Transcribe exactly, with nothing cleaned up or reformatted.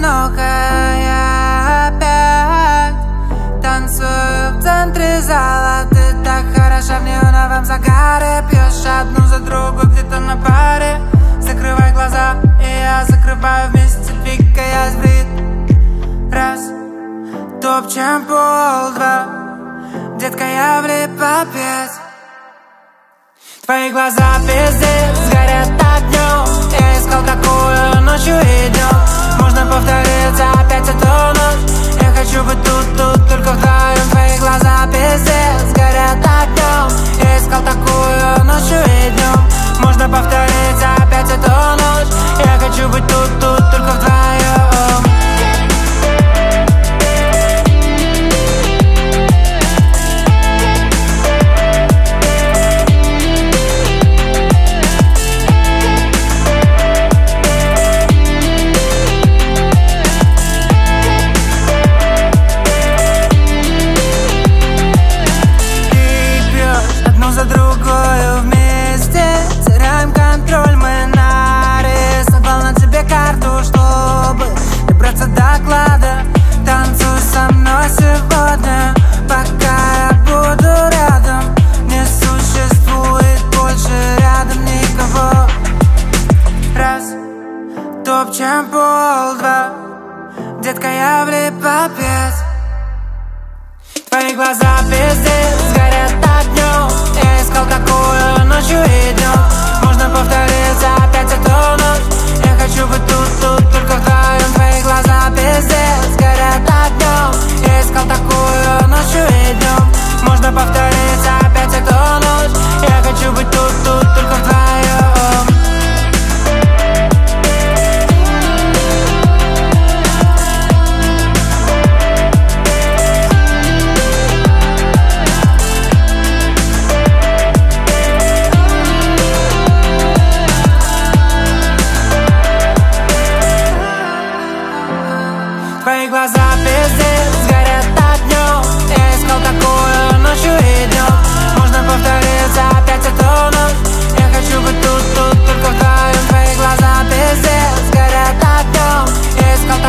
одинокая я опять танцую в центре зала. Ты так хороша в неоновом загаре, пьешь одну за другой где-то на паре. Закрывай глаза, и я закрываю вместе, двигаясь в ритм. Раз, топчем пол, два, детка, я влип опять. Твои глаза пиздец, горят огнем. Я искал такую ночью и днем. Можно повториться опять эту ночь. Я хочу быть тут, тут, только вдвоем. Твои глаза пиздец, горят огнем. Я искал такую ночью и днем. Можно повториться опять эту ночь. Я хочу быть тут, тут, только вдвоем. За другую вместе теряем контроль, мы нарисовал на тебе карту, чтобы добраться до клада. Танцуй со мной сегодня, пока я буду рядом. Не существует больше рядом никого. Раз, топчем пол, два, детка, я влип опять. Твои глаза пиздец, горят огнем. Я искал такую ночью и днем. Можно повториться опять эту ночь. Я хочу быть тут, тут, только вдвоем. Твои глаза пиздец, горят огнем. Я искал такую ночью и днем. Можно повториться опять эту ночь. Я хочу быть тут, тут, только вдвоем. Твои глаза пиздец, горят огнем. Я искал такую ночью и днем. Можно повториться опять эту ночь. Я хочу быть тут, тут, только вдвоем. Твои глаза пиздец, горят огнем. Я искал